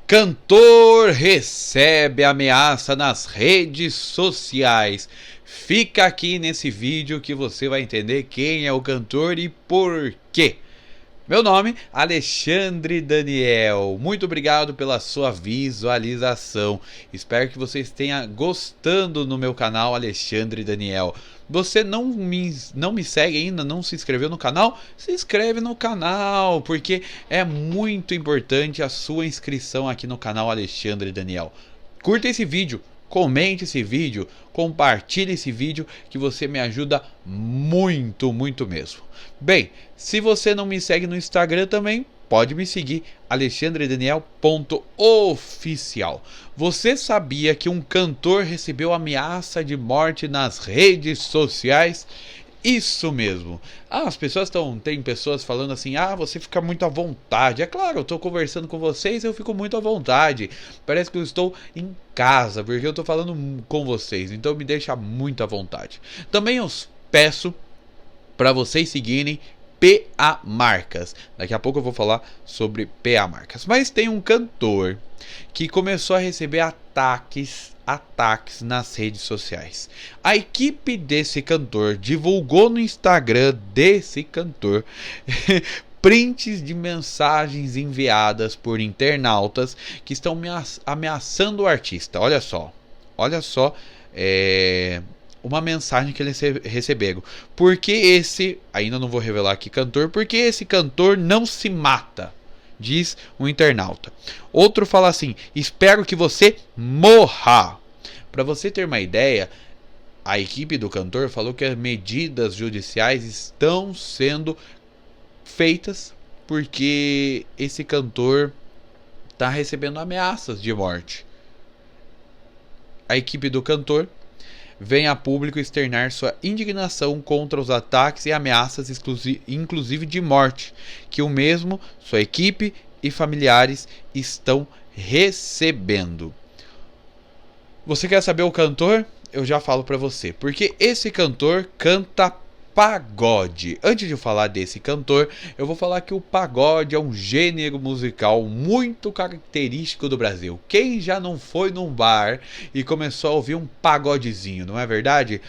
Cantor recebe ameaça nas redes sociais. Fica aqui nesse vídeo que você vai entender quem é o cantor e por quê. Meu nome, Alexandre Daniel. Muito obrigado pela sua visualização. Espero que você esteja gostando no meu canal Alexandre Daniel. Você não me segue ainda, não se inscreveu no canal? Se inscreve no canal, porque é muito importante a sua inscrição aqui no canal Alexandre Daniel. Curta esse vídeo, comente esse vídeo, compartilhe esse vídeo que você me ajuda muito, muito mesmo. Bem, se você não me segue no Instagram também, pode me seguir, alexandredaniel.oficial. Você sabia que um cantor recebeu ameaça de morte nas redes sociais? Isso mesmo. As pessoas tem pessoas falando assim: ah, você fica muito à vontade. É claro, eu estou conversando com vocês, eu fico muito à vontade. Parece que eu estou em casa, porque eu estou falando com vocês, então me deixa muito à vontade. Também eu peço para vocês seguirem PA Marcas. Daqui a pouco eu vou falar sobre PA Marcas. Mas tem um cantor que começou a receber ataques nas redes sociais. A equipe desse cantor divulgou no Instagram desse cantor prints de mensagens enviadas por internautas que estão ameaçando o artista. Olha só, uma mensagem que eles receberam. Porque esse, ainda não vou revelar aqui cantor, porque esse cantor não se mata, diz um internauta. Outro fala assim: espero que você morra. Para você ter uma ideia, a equipe do cantor falou que as medidas judiciais estão sendo feitas porque esse cantor está recebendo ameaças de morte. A equipe do cantor vem a público externar sua indignação contra os ataques e ameaças, inclusive de morte, que o mesmo, sua equipe e familiares estão recebendo. Você quer saber o cantor? Eu já falo para você, porque esse cantor canta pagode. Antes de eu falar desse cantor, eu vou falar que o pagode é um gênero musical muito característico do Brasil. Quem já não foi num bar e começou a ouvir um pagodezinho, não é verdade?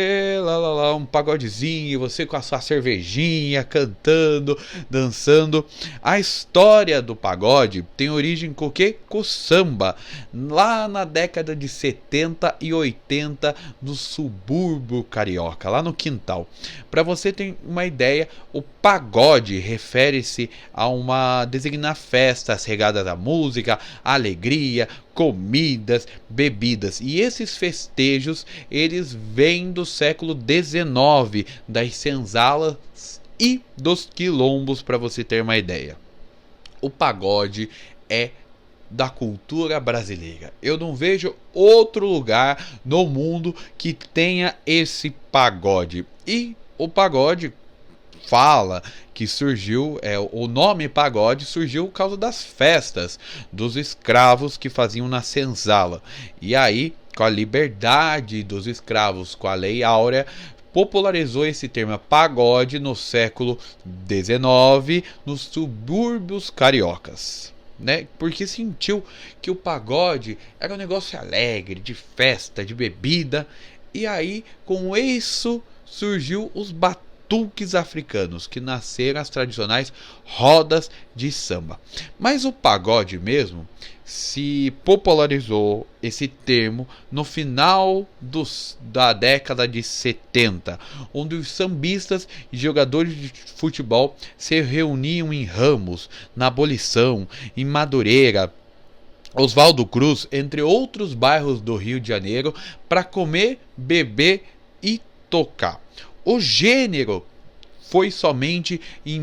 Um pagodezinho, você com a sua cervejinha, cantando, dançando. A história do pagode tem origem com o quê? Com o samba. Lá na década de 70 e 80, no subúrbio carioca, lá no quintal. Para você ter uma ideia, o pagode refere-se a uma designar festas regadas a música, alegria, comidas, bebidas. E esses festejos, eles vêm do século XIX, das senzalas e dos quilombos, para você ter uma ideia. O pagode é da cultura brasileira. Eu não vejo outro lugar no mundo que tenha esse pagode. E o pagode fala que surgiu, o nome pagode surgiu por causa das festas dos escravos que faziam na senzala. E aí, com a liberdade dos escravos, com a Lei Áurea, popularizou esse termo pagode no século XIX nos subúrbios cariocas. Né? Porque sentiu que o pagode era um negócio alegre, de festa, de bebida. E aí, com isso, surgiu os batuques africanos, que nasceram as tradicionais rodas de samba. Mas o pagode mesmo se popularizou esse termo no final da década de 70, onde os sambistas e jogadores de futebol se reuniam em Ramos, na Abolição, em Madureira, Oswaldo Cruz, entre outros bairros do Rio de Janeiro, para comer, beber e tocar. O gênero foi somente em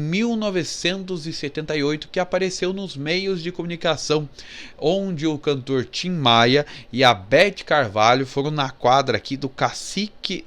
1978 que apareceu nos meios de comunicação, onde o cantor Tim Maia e a Beth Carvalho foram na quadra do Cacique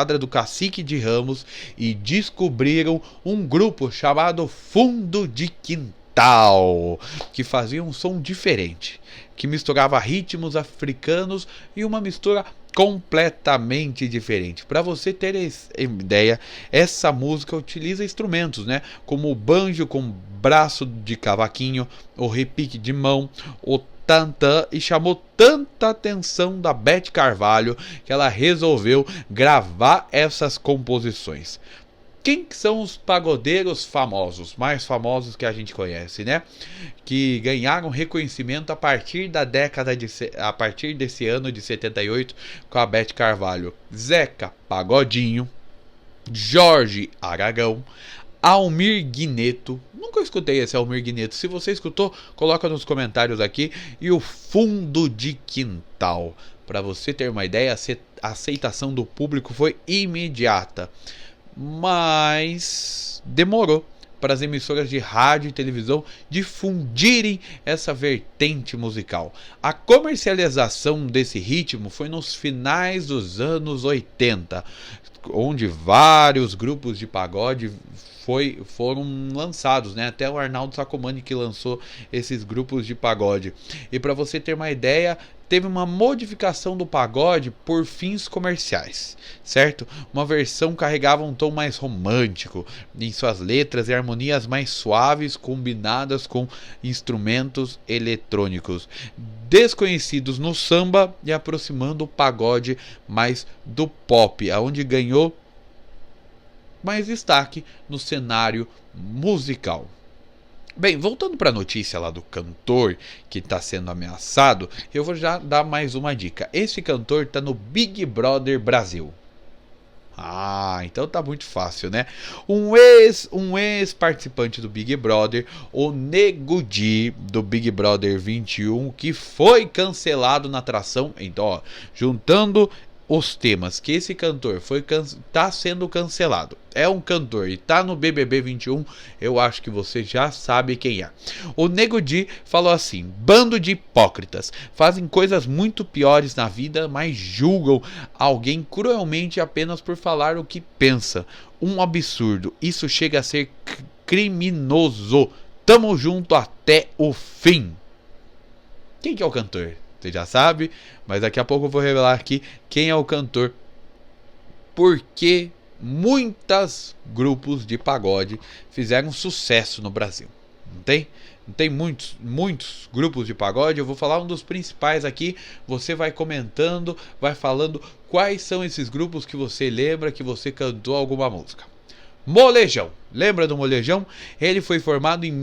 de Ramos e descobriram um grupo chamado Fundo de Quintal, que fazia um som diferente, que misturava ritmos africanos e uma mistura completamente diferente. Para você ter ideia, essa música utiliza instrumentos, né, como o banjo com braço de cavaquinho, o repique de mão, o tantã e chamou tanta atenção da Beth Carvalho que ela resolveu gravar essas composições. Quem são os pagodeiros famosos, mais famosos que a gente conhece, né? Que ganharam reconhecimento a partir a partir desse ano de 78 com a Beth Carvalho. Zeca Pagodinho, Jorge Aragão, Almir Guineto. Nunca escutei esse Almir Guineto. Se você escutou, coloca nos comentários aqui. E o Fundo de Quintal. Para você ter uma ideia, a aceitação do público foi imediata. Mas demorou para as emissoras de rádio e televisão difundirem essa vertente musical. A comercialização desse ritmo foi nos finais dos anos 80, onde vários grupos de pagode foram lançados, né? Até o Arnaldo Sacomani que lançou esses grupos de pagode. E para você ter uma ideia, teve uma modificação do pagode por fins comerciais, certo? Uma versão carregava um tom mais romântico em suas letras e harmonias mais suaves combinadas com instrumentos eletrônicos desconhecidos no samba e aproximando o pagode mais do pop, aonde ganhou mais destaque no cenário musical. Bem, voltando para a notícia lá do cantor que está sendo ameaçado, eu vou já dar mais uma dica. Esse cantor está no Big Brother Brasil. Ah, então tá muito fácil, né? Um ex-participante do Big Brother, o Nego Di, do Big Brother 21, que foi cancelado na atração. Então, ó, juntando os temas que esse cantor tá sendo cancelado, é um cantor e tá no BBB 21, eu acho que você já sabe quem é. O Nego Di falou assim: bando de hipócritas, fazem coisas muito piores na vida, mas julgam alguém cruelmente apenas por falar o que pensa. Um absurdo, isso chega a ser criminoso. Tamo junto até o fim. Quem que é o cantor? Você já sabe, mas daqui a pouco eu vou revelar aqui quem é o cantor. Porque muitos grupos de pagode fizeram sucesso no Brasil. Não tem muitos grupos de pagode. Eu vou falar um dos principais aqui. Você vai comentando, vai falando quais são esses grupos que você lembra que você cantou alguma música. Molejão. Lembra do Molejão? Ele foi formado em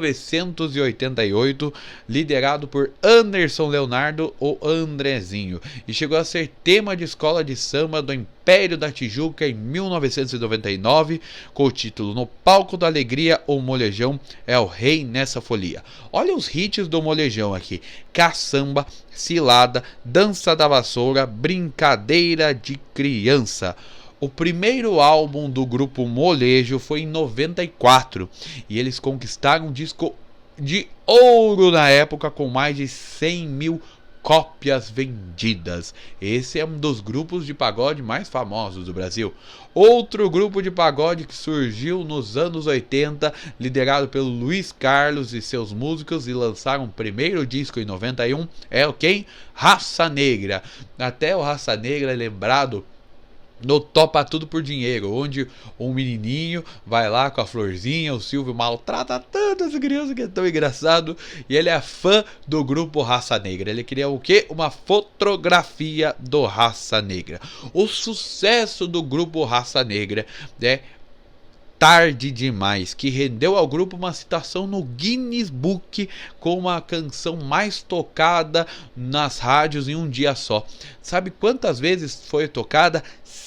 1988, liderado por Anderson Leonardo, ou Andrezinho, e chegou a ser tema de escola de samba do Império da Tijuca em 1999, com o título No Palco da Alegria, o Molejão é o rei nessa folia. Olha os hits do Molejão aqui: Caçamba, Cilada, Dança da Vassoura, Brincadeira de Criança. O primeiro álbum do grupo Molejo foi em 94 e eles conquistaram um disco de ouro na época com mais de 100 mil cópias vendidas. Esse é um dos grupos de pagode mais famosos do Brasil. Outro grupo de pagode que surgiu nos anos 80, liderado pelo Luiz Carlos e seus músicos, e lançaram o primeiro disco em 91, é o quem? Raça Negra. Até o Raça Negra é lembrado no Topa Tudo por Dinheiro, onde um menininho vai lá com a florzinha, o Silvio maltrata tanto essa criança que é tão engraçado, e ele é fã do grupo Raça Negra. Ele queria o quê? Uma fotografia do Raça Negra. O sucesso do grupo Raça Negra é Tarde Demais, que rendeu ao grupo uma citação no Guinness Book como a canção mais tocada nas rádios em um dia só. Sabe quantas vezes foi tocada?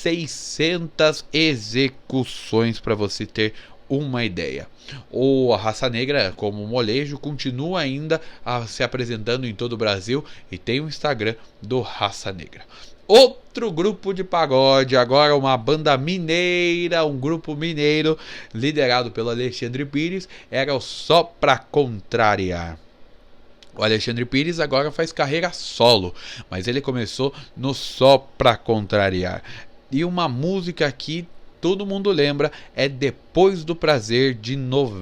600 execuções, para você ter uma ideia. A Raça Negra, como Molejo, continua ainda se apresentando em todo o Brasil e tem o Instagram do Raça Negra. Outro grupo de pagode, agora uma banda mineira, um grupo mineiro liderado pelo Alexandre Pires, era o Só Pra Contrariar. O Alexandre Pires agora faz carreira solo, mas ele começou no Só Pra Contrariar. E uma música que todo mundo lembra é Depois do Prazer, de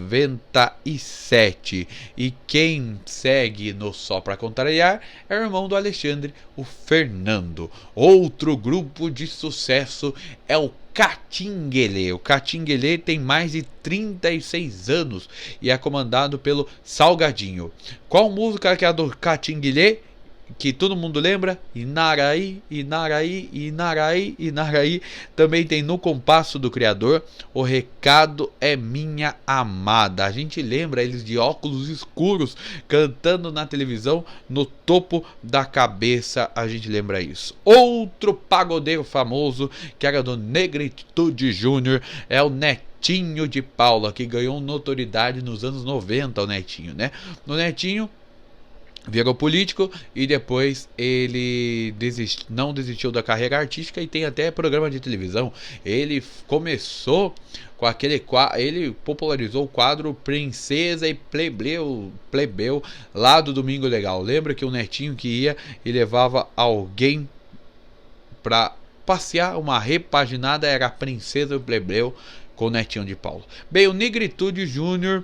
97. E quem segue no Só Pra Contrariar é o irmão do Alexandre, o Fernando. Outro grupo de sucesso é o Catinguelê. O Catinguelê tem mais de 36 anos e é comandado pelo Salgadinho. Qual música que é a do Catinguelê? Que todo mundo lembra? Inaraí, Inaraí, Inaraí, Inaraí. Também tem No Compasso do Criador. O Recado é Minha Amada. A gente lembra eles de óculos escuros cantando na televisão, no topo da cabeça. A gente lembra isso. Outro pagodeiro famoso, que era do Negritude Júnior, é o Netinho de Paula, que ganhou notoriedade nos anos 90, o Netinho, né? O Netinho virou político e depois ele não desistiu da carreira artística e tem até programa de televisão. Ele começou com ele popularizou o quadro Princesa e Plebeu lá do Domingo Legal. Lembra que o Netinho que ia e levava alguém para passear, uma repaginada, era a Princesa e o Plebeu com o Netinho de Paula. Bem, o Negritude Júnior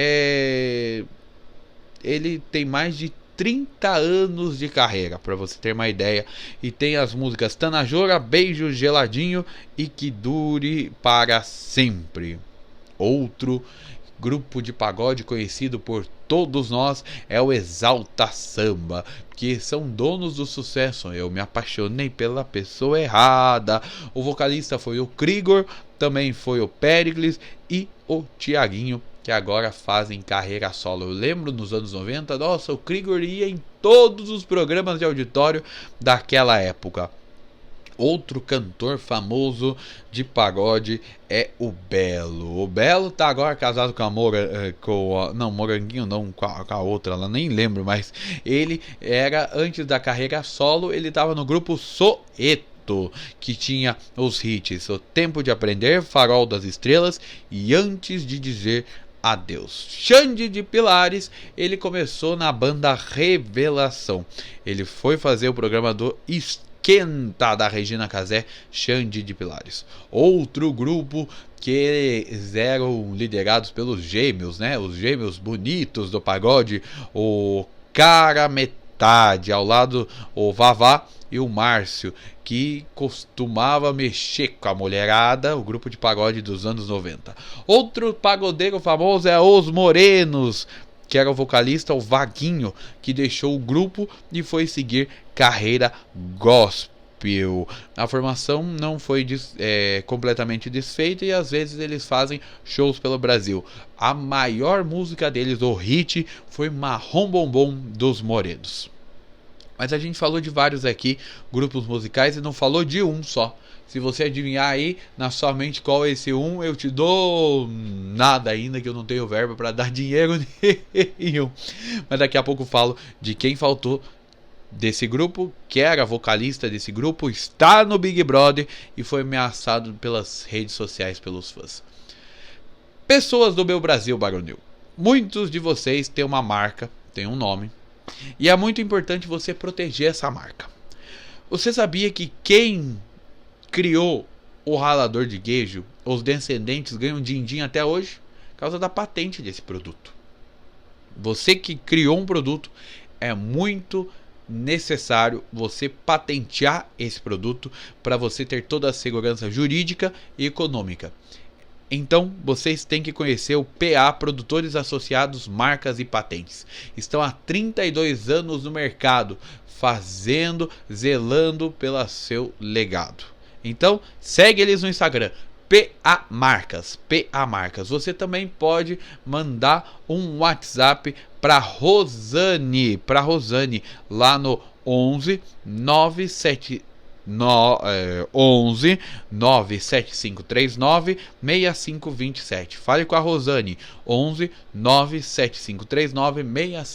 ele tem mais de 30 anos de carreira, para você ter uma ideia, e tem as músicas Tanajora, Beijo Geladinho e Que Dure Para Sempre. Outro grupo de pagode conhecido por todos nós é o Exalta Samba, que são donos do sucesso Eu Me Apaixonei Pela Pessoa Errada. O vocalista foi o Krigor, também foi o Péricles e o Tiaguinho, que agora fazem carreira solo. Eu lembro nos anos 90, nossa, o Krigor ia em todos os programas de auditório daquela época. Outro cantor famoso de pagode é o Belo. O Belo tá agora casado com a Moranguinho não, com a outra, ela nem lembro, mas ele era, antes da carreira solo, ele tava no grupo Soeto, que tinha os hits O Tempo de Aprender, Farol das Estrelas e Antes de Dizer Adeus. Xande de Pilares, ele começou na banda Revelação. Ele foi fazer o programa do Esquenta da Regina Casé, Xande de Pilares. Outro grupo que eles eram liderados pelos gêmeos, né? Os gêmeos bonitos do pagode, o Cara Metade, ao lado o Vavá e o Márcio, que costumava mexer com a mulherada, o grupo de pagode dos anos 90. Outro pagodeiro famoso é Os Morenos, que era o vocalista, o Vaguinho, que deixou o grupo e foi seguir carreira gospel. A formação não foi completamente desfeita e às vezes eles fazem shows pelo Brasil. A maior música deles, o hit, foi Marrom Bombom dos Morenos. Mas a gente falou de vários aqui, grupos musicais, e não falou de um só. Se você adivinhar aí na sua mente qual é esse um, eu te dou nada ainda, que eu não tenho verba para dar dinheiro nenhum. Mas daqui a pouco eu falo de quem faltou desse grupo, que era vocalista desse grupo, está no Big Brother e foi ameaçado pelas redes sociais pelos fãs. Pessoas do meu Brasil, Baronil. Muitos de vocês têm uma marca, têm um nome, e é muito importante você proteger essa marca. Você sabia que quem criou o ralador de queijo, os descendentes ganham din-din até hoje por causa da patente desse produto? Você que criou um produto, é muito necessário você patentear esse produto para você ter toda a segurança jurídica e econômica. Então, vocês têm que conhecer o PA, Produtores Associados, Marcas e Patentes. Estão há 32 anos no mercado, zelando pelo seu legado. Então, segue eles no Instagram, PA Marcas. Você também pode mandar um WhatsApp para Rosane, lá no 11 97539 6527. Fale com a Rosane, 11 97539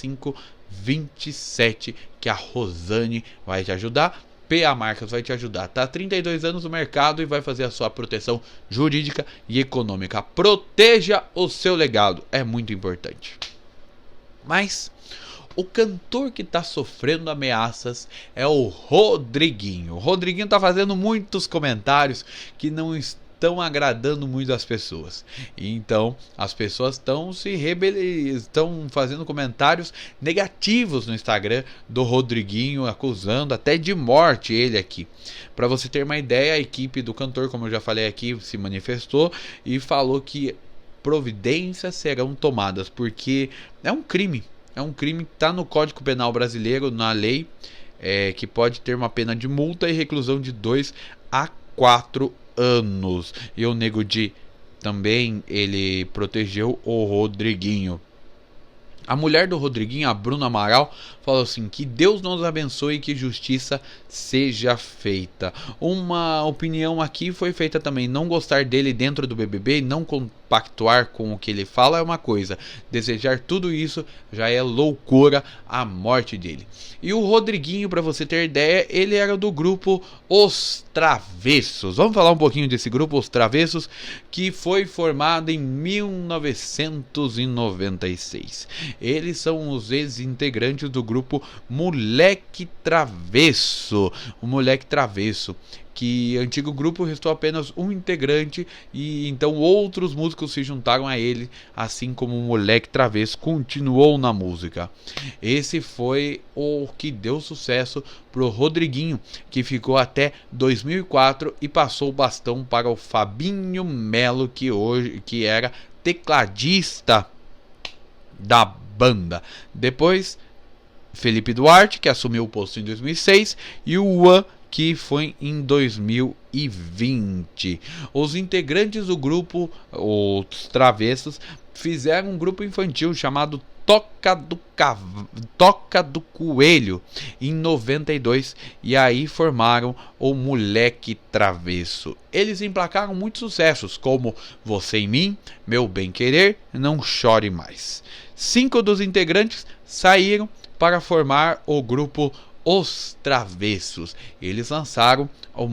6527, que a Rosane vai te ajudar. PA Marcas vai te ajudar. Tá há 32 anos no mercado e vai fazer a sua proteção jurídica e econômica. Proteja o seu legado, é muito importante. Mas o cantor que está sofrendo ameaças é o Rodriguinho. O Rodriguinho está fazendo muitos comentários que não estão agradando muito as pessoas. Então as pessoas estão fazendo comentários negativos no Instagram do Rodriguinho, acusando até de morte ele aqui. Para você ter uma ideia, a equipe do cantor, como eu já falei aqui, se manifestou e falou que providências serão tomadas, porque é um crime que está no Código Penal brasileiro, na lei, que pode ter uma pena de multa e reclusão de 2 a 4 anos. E o Nego Di também, ele protegeu o Rodriguinho. A mulher do Rodriguinho, a Bruna Amaral, falou assim: que Deus nos abençoe e que justiça seja feita. Uma opinião aqui foi feita também: não gostar dele dentro do BBB e não compactuar com o que ele fala é uma coisa, desejar tudo isso já é loucura, a morte dele. E o Rodriguinho, para você ter ideia, ele era do grupo Os Travessos. Vamos falar um pouquinho desse grupo, Os Travessos, que foi formado em 1996. Eles são os ex-integrantes do grupo Moleque Travesso. O Moleque Travesso, que antigo grupo restou apenas um integrante e então outros músicos se juntaram a ele, assim como o Moleque Travesso continuou na música. Esse foi o que deu sucesso pro Rodriguinho, que ficou até 2004 e passou o bastão para o Fabinho Melo, que era tecladista da banda. Depois Felipe Duarte, que assumiu o posto em 2006, e o Juan, que foi em 2020. Os integrantes do grupo, os Travessos, fizeram um grupo infantil chamado Toca do Coelho em 92 e aí formaram o Moleque Travesso. Eles emplacaram muitos sucessos como Você em Mim, Meu Bem Querer, Não Chore Mais. 5 dos integrantes saíram para formar o grupo Os Travessos. Eles lançaram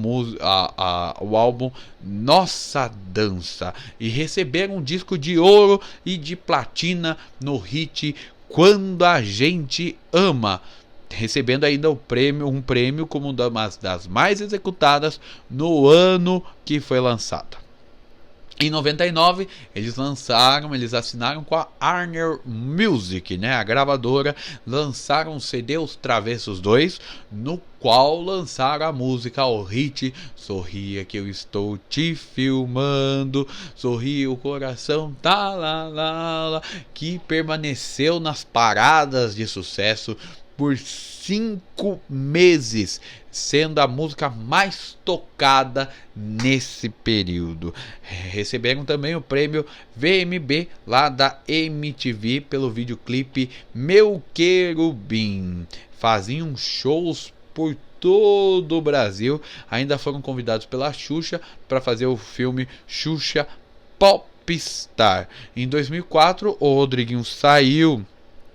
o álbum Nossa Dança e receberam um disco de ouro e de platina no hit Quando a Gente Ama, recebendo ainda um prêmio como uma das mais executadas no ano que foi lançada. Em 99, eles assinaram com a Warner Music, né, a gravadora, lançaram o CD Os Travessos 2, no qual lançaram a música, o hit Sorria que eu estou te filmando, sorria o coração, tá lá, lá, lá, que permaneceu nas paradas de sucesso por 5 meses, sendo a música mais tocada nesse período. Receberam também o prêmio VMB lá da MTV pelo videoclipe Meu Querubim. Faziam shows por todo o Brasil. Ainda foram convidados pela Xuxa para fazer o filme Xuxa Popstar. Em 2004, o Rodriguinho saiu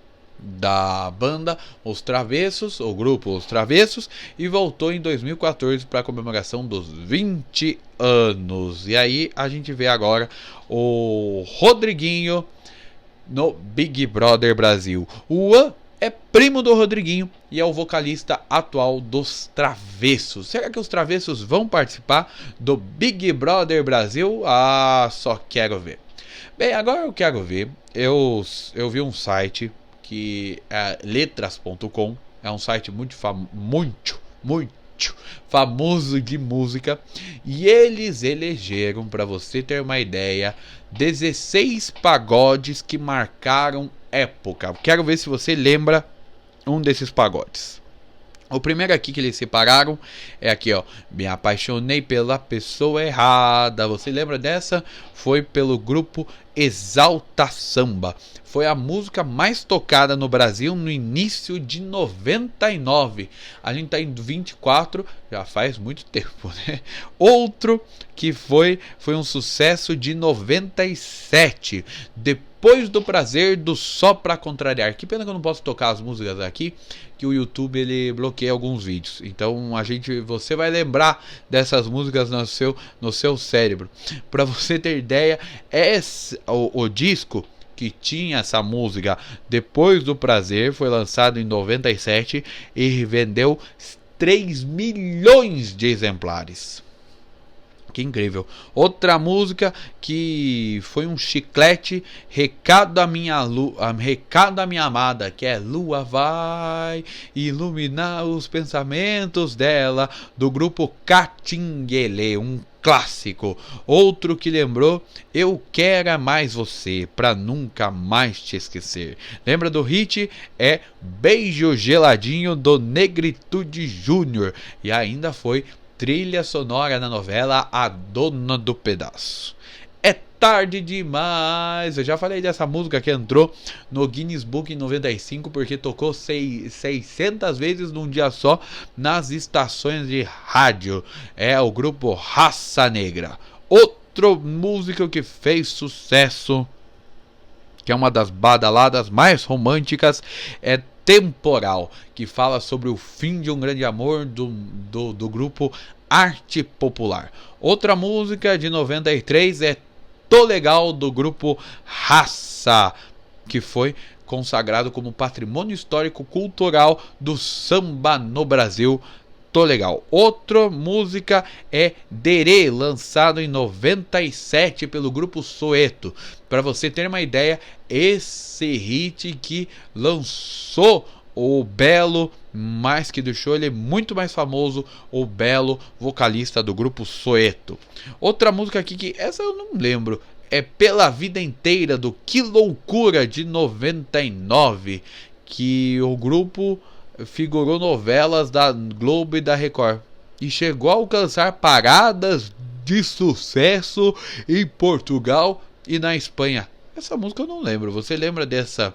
da banda Os Travessos, o grupo Os Travessos, e voltou em 2014 para a comemoração dos 20 anos. E aí a gente vê agora o Rodriguinho no Big Brother Brasil. O Juan é primo do Rodriguinho e é o vocalista atual dos Travessos. Será que os Travessos vão participar do Big Brother Brasil? Ah, só quero ver. Bem, agora eu quero ver. Eu vi um site que é letras.com, é um site muito famoso de música, e eles elegeram, para você ter uma ideia, 16 pagodes que marcaram época. Quero ver se você lembra um desses pagodes. O primeiro aqui que eles separaram é aqui, ó. Me apaixonei pela pessoa errada. Você lembra dessa? Foi pelo grupo Exalta Samba. Foi a música mais tocada no Brasil no início de 99. A gente tá em 24, já faz muito tempo, né? Outro que foi um sucesso de 97. Depois do Prazer do Só Pra Contrariar. Que pena que eu não posso tocar as músicas aqui, que o YouTube ele bloqueia alguns vídeos. Então você vai lembrar dessas músicas no seu cérebro. Para você ter ideia, o disco que tinha essa música Depois do Prazer foi lançado em 97 e vendeu 3 milhões de exemplares. Que incrível. Outra música que foi um chiclete, recado recado à minha amada, que é Lua vai iluminar os pensamentos dela, do grupo Catinguelê, um clássico. Outro que lembrou, Eu Quero Mais Você, pra nunca mais te esquecer. Lembra do hit? É Beijo Geladinho do Negritude Júnior. E ainda foi trilha sonora na novela A Dona do Pedaço. É tarde demais. Eu já falei dessa música que entrou no Guinness Book em 95 porque tocou 600 vezes num dia só nas estações de rádio. É o grupo Raça Negra. Outro músico que fez sucesso, que é uma das badaladas mais românticas, é Temporal, que fala sobre o fim de um grande amor do grupo Arte Popular. Outra música de 93 é Tô Legal, do grupo Raça, que foi consagrado como patrimônio histórico cultural do samba no Brasil. Tô Legal. Outra música é Derê, lançado em 97 pelo grupo Soeto. Para você ter uma ideia, esse hit que lançou o Belo, mais que deixou ele muito mais famoso, o Belo, vocalista do grupo Soeto. Outra música aqui que essa eu não lembro, é Pela Vida Inteira, do Que Loucura, de 99, que o grupo figurou novelas da Globo e da Record e chegou a alcançar paradas de sucesso em Portugal e na Espanha. Essa música eu não lembro. Você lembra dessa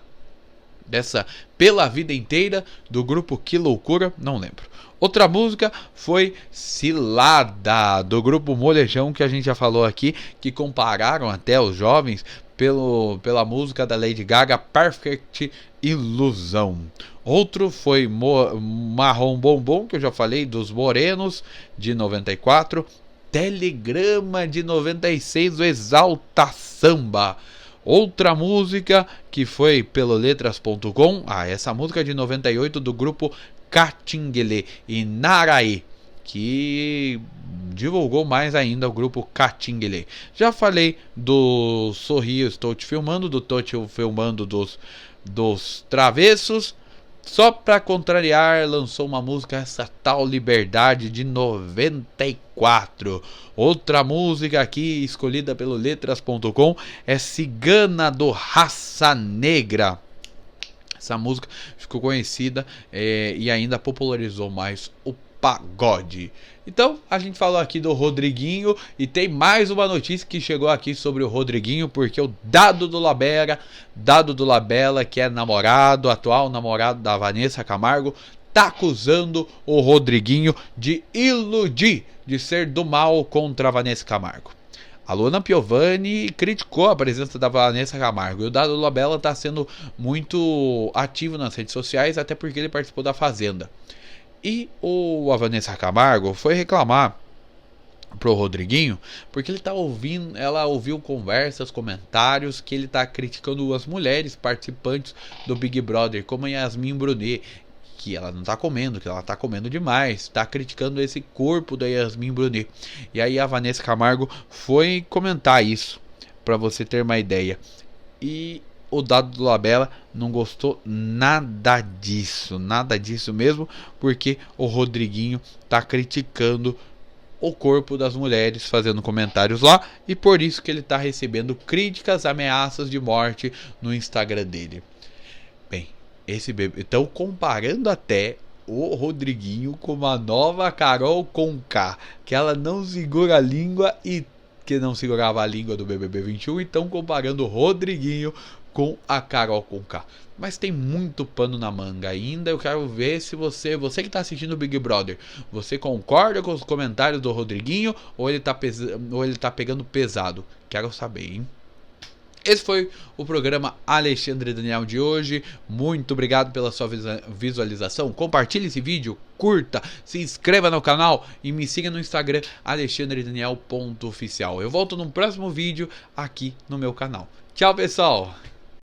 Pela Vida Inteira, do grupo Que Loucura? Não lembro. Outra música foi Cilada, do grupo Molejão, que a gente já falou aqui, que compararam até os jovens pela música da Lady Gaga, Perfect Ilusão. Outro foi Marrom Bombom, que eu já falei, dos Morenos, de 94. Telegrama, de 96, o Exalta Samba. Outra música que foi pelo letras.com, essa música de 98, do grupo Catinguelê, e Naraí, que divulgou mais ainda o grupo Catinguelê. Já falei do Sorrio, Estou Te Filmando, do Tô Te Filmando dos Travessos. Só pra contrariar, lançou uma música, Essa Tal Liberdade, de 94. Outra música aqui escolhida pelo letras.com é Cigana, do Raça Negra. Essa música ficou conhecida e ainda popularizou mais o pagode. Então, a gente falou aqui do Rodriguinho e tem mais uma notícia que chegou aqui sobre o Rodriguinho, porque o Dado do Labella, que é atual namorado da Vanessa Camargo, tá acusando o Rodriguinho de iludir, de ser do mal contra a Vanessa Camargo. A Luana Piovani criticou a presença da Vanessa Camargo e o Dado Labella está sendo muito ativo nas redes sociais, até porque ele participou da Fazenda. E a Vanessa Camargo foi reclamar pro Rodriguinho porque ela ouviu conversas, comentários que ele tá criticando as mulheres participantes do Big Brother, como a Yasmin Brunet, que ela não tá comendo, que ela tá comendo demais, tá criticando esse corpo da Yasmin Brunet. E aí a Vanessa Camargo foi comentar isso, pra você ter uma ideia. E o Dado do Labella não gostou nada disso mesmo, porque o Rodriguinho tá criticando o corpo das mulheres, fazendo comentários lá, e por isso que ele tá recebendo críticas, ameaças de morte no Instagram dele. Bem, esse bebê, então comparando até o Rodriguinho com a nova Carol Conká, que ela não segura a língua e que não segurava a língua do BBB 21, então comparando o Rodriguinho com a Carol Conká. Mas tem muito pano na manga ainda. Eu quero ver se você que está assistindo o Big Brother, você concorda com os comentários do Rodriguinho ou ele tá pegando pesado? Quero saber, hein? Esse foi o programa Alexandre Daniel de hoje. Muito obrigado pela sua visualização. Compartilhe esse vídeo, curta, se inscreva no canal e me siga no Instagram, alexandredaniel.oficial. Eu volto num próximo vídeo aqui no meu canal. Tchau, pessoal!